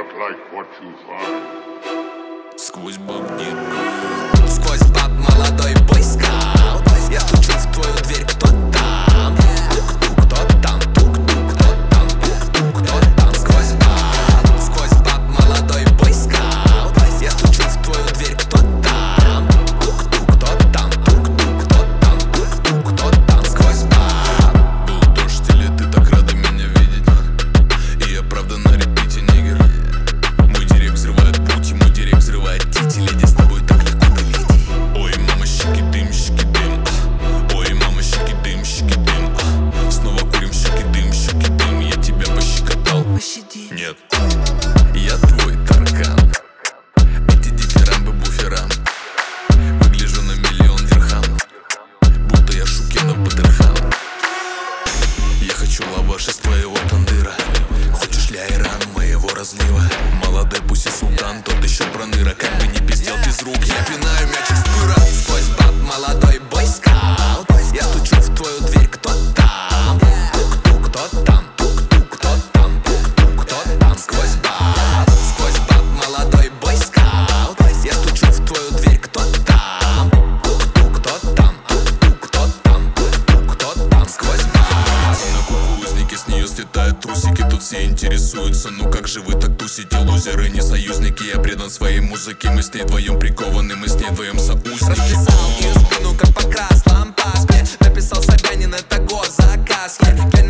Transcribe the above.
not like what you find. Сквозь бабник, сквозь баб молодой бойскаут. Я стучу в твою дверь, кто там? Тук-тук, кто там? Тук-тук, кто там? Тук-тук, кто там? Сквозь баб молодой бойскаут. Я стучу в твою дверь, кто там? Тук-тук, кто там? Тук-тук, кто там? Тук-тук, кто там? Сквозь баб. был дождь или ты так рада меня видеть? И я правда на репите, нигер. Мой директ взрывает путь, мой директ взрывает тити. Леди, с тобой так легко полететь. Ой, мама, щеки дым, ой, мама, щеки дым, снова курим, щеки дым, я тебя пощекотал. Пощади. Нет, я твой таркан. Эти дифирамбы буферам. Выгляжу на миллион дирхам, будто я Шукенов Батырхан. Я хочу лаваш из твоего тандыра. Хочешь ли айран моего разлива? Молодой пусть и султан, тот еще проныра. Как бы не пиздел без рук, я пинаю мячик с пыра. Сквозь баб молодой бойскаут. Я стучу в твою дверь, кто там? Тук-тук, кто там? Тук-тук, кто там? Тук-тук, кто там? Сквозь баб молодой бойскаут. Я стучу в твою дверь, кто там? Тук-тук, кто там? Тук-тук, кто там? Тук-тук, кто там? Сквозь баб. На кукурузнике с нее слетают трусики. Тут все интересуются, ну как же вы так тусите? Лузеры, не союзники, я предан своей музыке. Мы с ней вдвоем прикованы, мы с ней вдвоем соузники. Расписал ее спину, как по краслам паске. Написал Собянин, это госзаказ.